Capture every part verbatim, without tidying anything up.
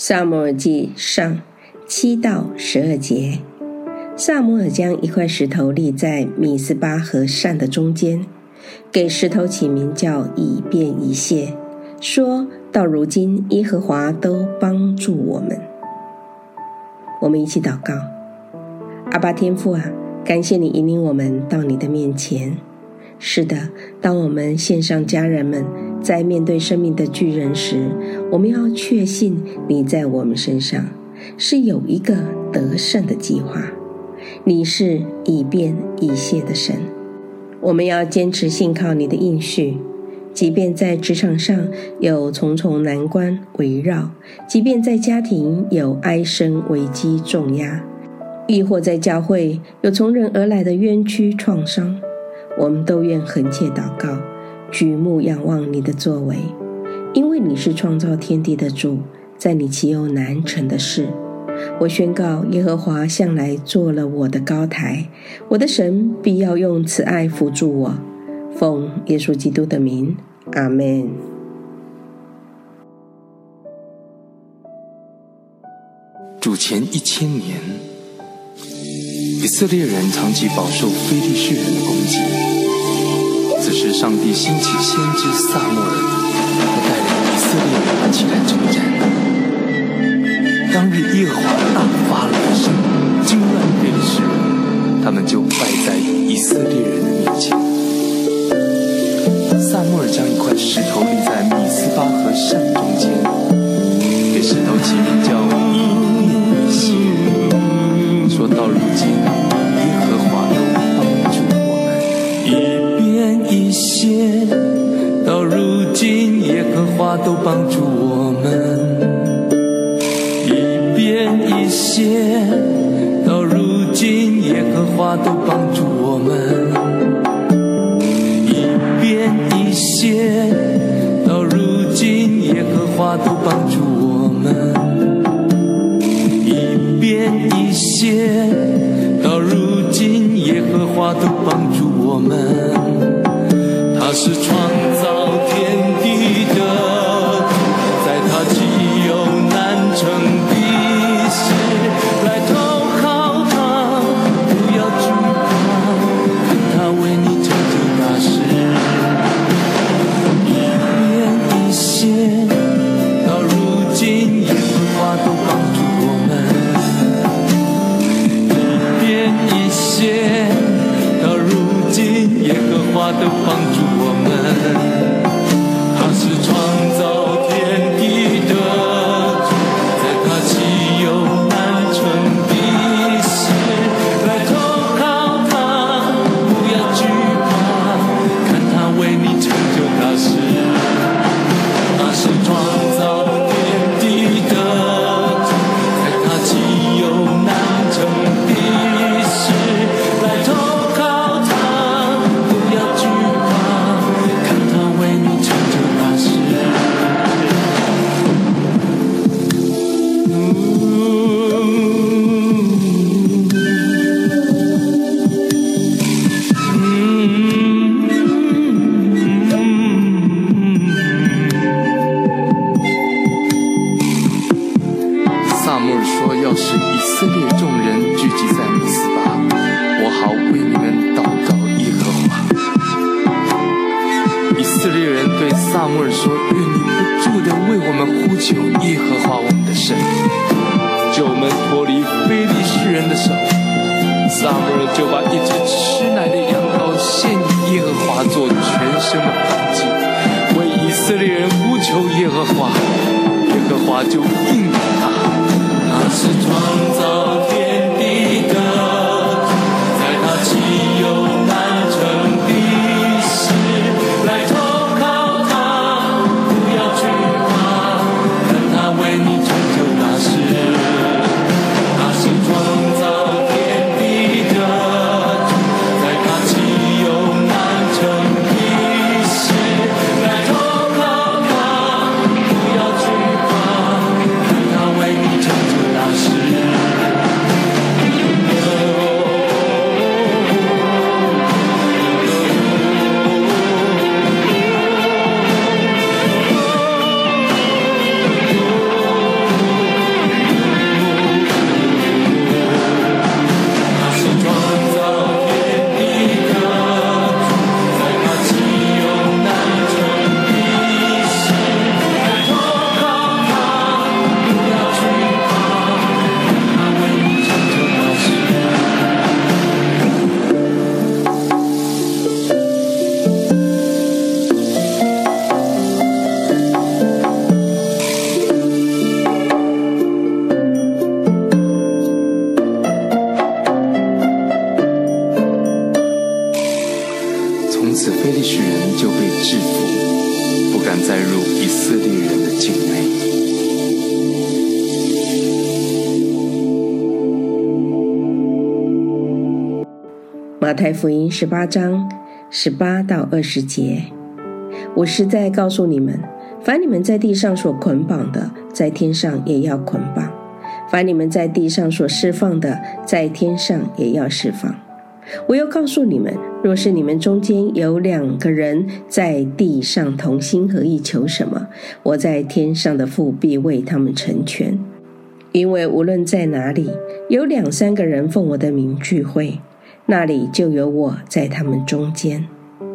撒母耳记上七到十二节。撒母耳将一块石头立在米斯巴和善的中间，给石头起名叫以便以谢，说到如今耶和华都帮助我们。我们一起祷告。阿爸天父啊，感谢你引领我们到你的面前。是的，当我们线上家人们在面对生命的巨人时，我们要确信你在我们身上是有一个得胜的计划，你是以便以谢的神。我们要坚持信靠你的应许，即便在职场上有重重难关围绕，即便在家庭有唉声危机重压，亦或在教会有从人而来的冤屈创伤，我们都愿恳切祷告，举目仰望你的作为，因为你是创造天地的主，在你岂有难成的事。我宣告，耶和华向来做了我的高台，我的神必要用慈爱扶助我。奉耶稣基督的名，阿们。 主前一千年，以色列人长期饱受非利士人的攻击。此时上帝兴起先知撒母耳，他带领以色列人起来征战。当日耶和华大发雷声，惊乱非利士人，他们就败在以色列人的面前。撒母耳将一块石头立在米斯巴和善中间，给石头起名叫以便以谢，说到如今耶和华都帮助我们。以便以谢，到如今耶和华都帮助我们。以便以谢，到如今耶和华都帮助我们。以便以谢，到如今耶和华都帮助我们。以便以谢，到如今耶和华都帮助我们。他是创造天地的，在他岂有难成的事，来投靠他，不要惧怕，看他为你成就大事。以便以谢，到如今耶和华都帮助我们。以便以谢，到如今耶和华都帮助我们。他是创造天地的，在他岂有难成的事，来投靠他，不要惧怕，看他为你成就大事。他是创造天地的，在他岂有难成的事，来投靠他，不要惧怕，看他为你成就大事。撒母耳说，要使以色列众人聚集在米斯巴，我好为你们祷告耶和华。以色列人对撒母耳说，愿你不住地为我们呼求耶和华我们的神，救我们脱离非利士人的手。撒母耳就把一只吃奶的羊羔献给耶和华做全身的燔祭，为以色列人呼求耶和华，耶和华就应允他。他是创造天地的，在他岂有难成的事，来投靠他，不要惧怕，看他为你成就大事。他是创造天地的，在他岂有难成的事，来投靠他，不要惧怕，看他为你成就大事。 此非利士人就被制服，不敢再入以色列人的境内。 马太福音十八章十八到二十节，我实在告诉你们，凡你们在地上所捆绑的，在天上也要捆绑；凡你们在地上所释放的，在天上也要释放。我又告诉你们，若是你们中间有两个人在地上同心合意求什么，我在天上的父必为他们成全。因为无论在哪里，有两三个人奉我的名聚会，那里就有我在他们中间。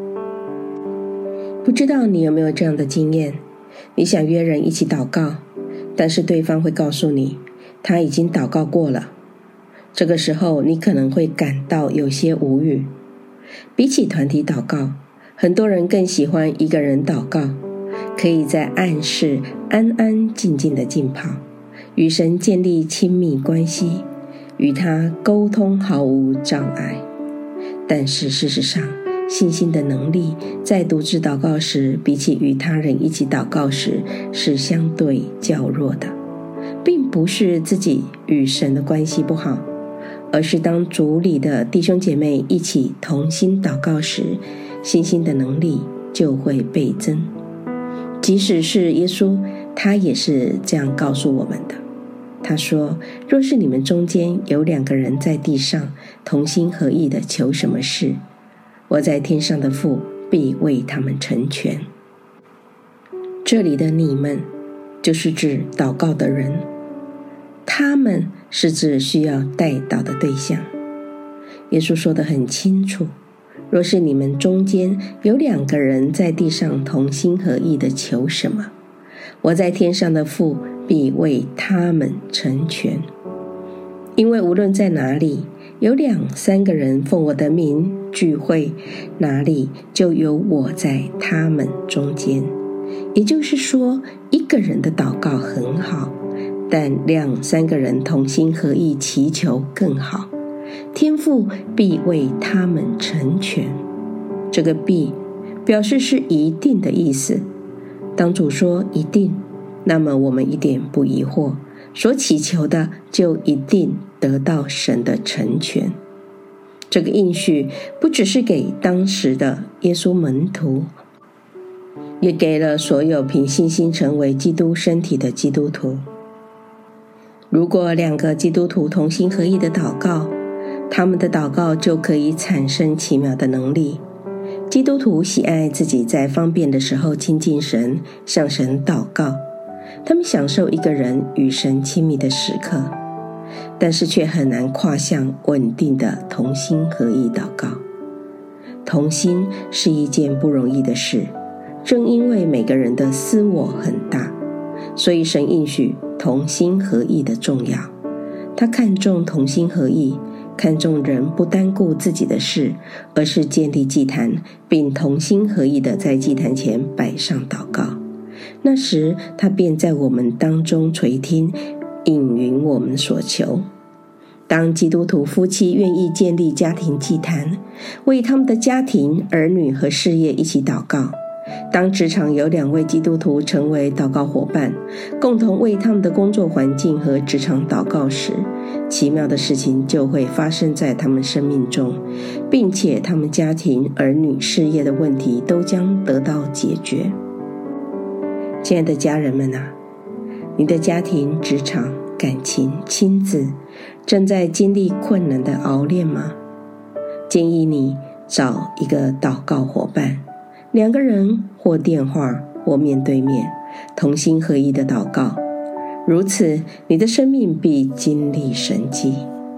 不知道你有没有这样的经验？你想约人一起祷告，但是对方会告诉你，他已经祷告过了。这个时候，你可能会感到有些无语。比起团体祷告，很多人更喜欢一个人祷告，可以在暗室安安静静的浸泡，与神建立亲密关系，与他沟通毫无障碍。但是事实上，信心的能力在独自祷告时，比起与他人一起祷告时，是相对较弱的。并不是自己与神的关系不好，而是当主里的弟兄姐妹一起同心祷告时，信心的能力就会倍增。即使是耶稣，他也是这样告诉我们的。他说，若是你们中间有两个人在地上同心合意的求什么事，我在天上的父必为他们成全。这里的你们就是指祷告的人，他们是指需要代祷的对象。耶稣说得很清楚，若是你们中间有两个人在地上同心合意的求什么，我在天上的父必为他们成全。因为无论在哪里，有两三个人奉我的名聚会，哪里就有我在他们中间。也就是说，一个人的祷告很好，但两三个人同心合意祈求更好。天父必为他们成全。这个必表示是一定的意思。当主说一定，那么我们一点不疑惑，所祈求的就一定得到神的成全。这个应许不只是给当时的耶稣门徒，也给了所有凭信心成为基督身体的基督徒。如果两个基督徒同心合意的祷告，他们的祷告就可以产生奇妙的能力。基督徒喜爱自己在方便的时候亲近神，向神祷告，他们享受一个人与神亲密的时刻，但是却很难跨向稳定的同心合意祷告。同心是一件不容易的事，正因为每个人的私我很大，所以神应许同心合意的重要。他看重同心合意，看重人不单顾自己的事，而是建立祭坛，并同心合意的在祭坛前摆上祷告。那时他便在我们当中垂听，应允我们所求。当基督徒夫妻愿意建立家庭祭坛，为他们的家庭、儿女和事业一起祷告，当职场有两位基督徒成为祷告伙伴，共同为他们的工作环境和职场祷告时，奇妙的事情就会发生在他们生命中，并且他们家庭、儿女、事业的问题都将得到解决。亲爱的家人们啊，你的家庭、职场、感情、亲子正在经历困难的熬炼吗？建议你找一个祷告伙伴，两个人或电话或面对面，同心合意的祷告，如此你的生命必经历神迹。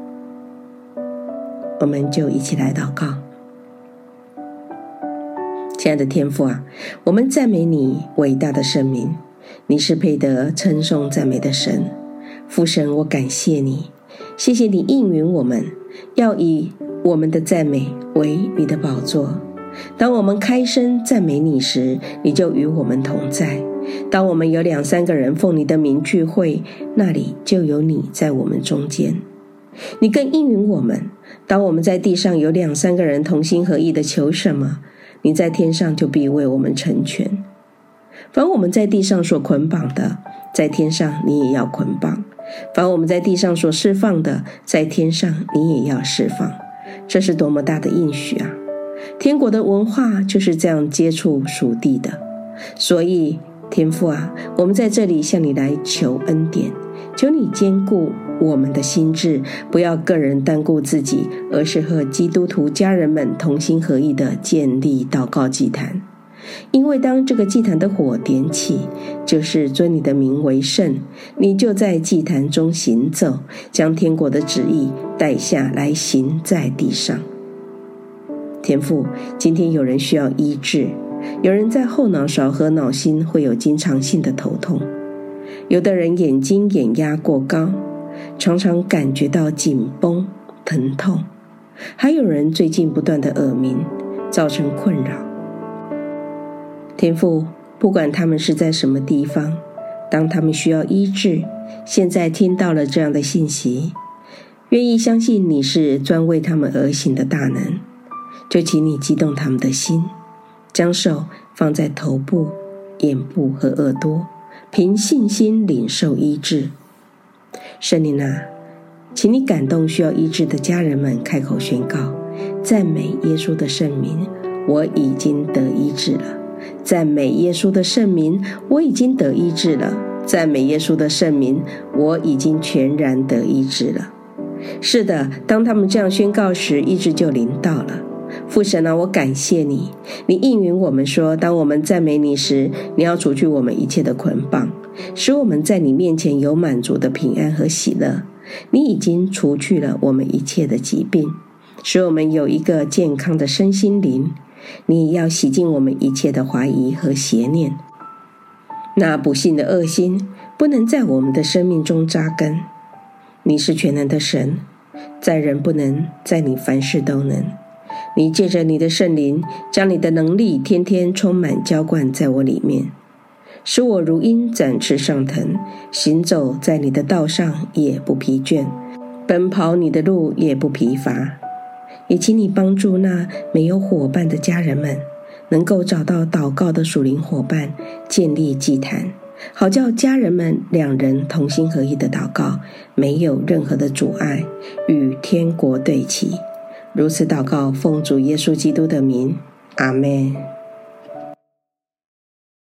我们就一起来祷告。亲爱的天父啊，我们赞美你伟大的圣名，你是配得称颂赞美的神。父神，我感谢你，谢谢你应允我们，要以我们的赞美为你的宝座。当我们开声赞美你时，你就与我们同在。当我们有两三个人奉你的名聚会，那里就有你在我们中间。你更应允我们，当我们在地上有两三个人同心合意的求什么， 你在天上就必为我们成全。凡我们在地上所捆绑的，在天上你也要捆绑；凡我们在地上所释放的，在天上你也要释放。这是多么大的应许啊！天国的文化就是这样接触属地的。所以天父啊，我们在这里向你来求恩典，求你坚固我们的心志，不要个人单顾自己，而是和基督徒家人们同心合意地建立祷告祭坛。因为当这个祭坛的火点起，就是尊你的名为圣，你就在祭坛中行走，将天国的旨意带下来行在地上。天父，今天有人需要医治，有人在后脑勺和脑心会有经常性的头痛，有的人眼睛眼压过高，常常感觉到紧绷疼痛，还有人最近不断的耳鸣，造成困扰。天父，不管他们是在什么地方，当他们需要医治，现在听到了这样的信息，愿意相信你是专为他们而行的大能，就请你激动他们的心，将手放在头部、眼部和耳朵，凭信心领受医治。圣灵啊，请你感动需要医治的家人们，开口宣告：赞美耶稣的圣名，我已经得医治了。赞美耶稣的圣名，我已经得医治了。赞美耶稣的圣名，我已经全然得医治了。是的，当他们这样宣告时，医治就临到了。父神啊，我感谢你，你应允我们说，当我们赞美你时，你要除去我们一切的捆绑，使我们在你面前有满足的平安和喜乐。你已经除去了我们一切的疾病，使我们有一个健康的身心灵。你要洗净我们一切的怀疑和邪念，那不幸的恶心不能在我们的生命中扎根。你是全能的神，在人不能，在你凡事都能。你借着你的圣灵，将你的能力天天充满浇灌在我里面，使我如鹰展翅上腾，行走在你的道上也不疲倦，奔跑你的路也不疲乏。也请你帮助那没有伙伴的家人们，能够找到祷告的属灵伙伴，建立祭坛，好叫家人们两人同心合意的祷告，没有任何的阻碍，与天国对齐。如此祷告，奉主耶稣基督的名，阿们。